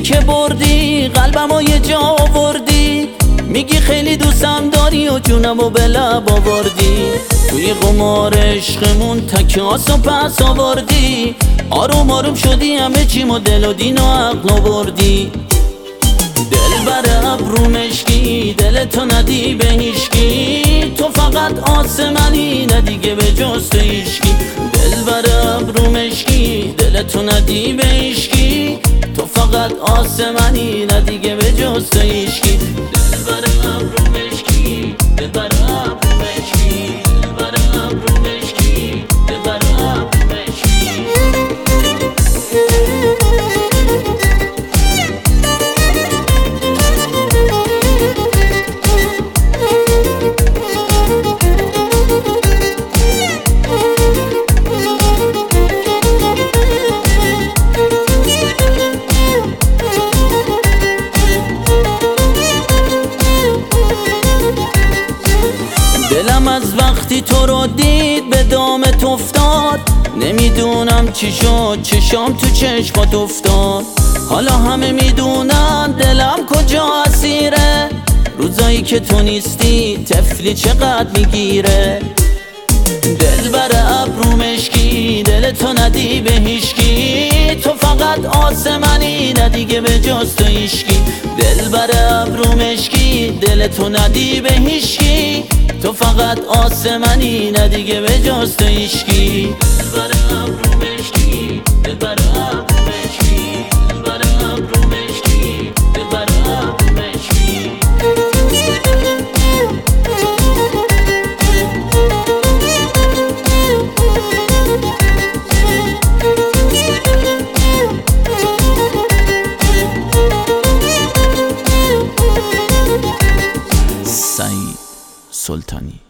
که بردی قلبمو یه جا آوردی، میگی خیلی دوستم داری و جونمو به لب آوردی. توی قمار عشقمون تکیاسو پس آوردی، آروم آروم شدی همه چیمو دل و دین و عقل آوردی. دل بر ابرو مشکی، دل تو ندی به هیشکی، تو فقط آسمنی نه دیگه به جز تو هیشکی. دل بر ابرو مشکی، دل تو ندی به هیشکی، تو فقط آسمنی نه دیگه به جز تو هیشکی. دل بر ابرو مشکی، دل بر ابرو مشکی، دل بر ابرو مشکی، دل بر ابرو مشکی. دلم از وقتی تو رو دید به دامت افتاد، نمیدونم چی شد چشام تو چشمات افتاد. حالا همه میدونن دلم کجا اسیره، روزایی که تو نیستی طفلی چقدر میگیره. دل بر ابرو مشکی، دل تو ندی به هیشکی، تو فقط آسمنی نه دیگه به جز تو هیشکی. دل بر ابرو مشکی، دل تو ندی به هیشکی، تو فقط آسمنی نه دیگه به جز تو هیشکی. دل بر ابرو مشکی، دل بر ابرو مشکی، دل بر ابرو مشکی، دل بر ابرو مشکی. سعید سلطانی.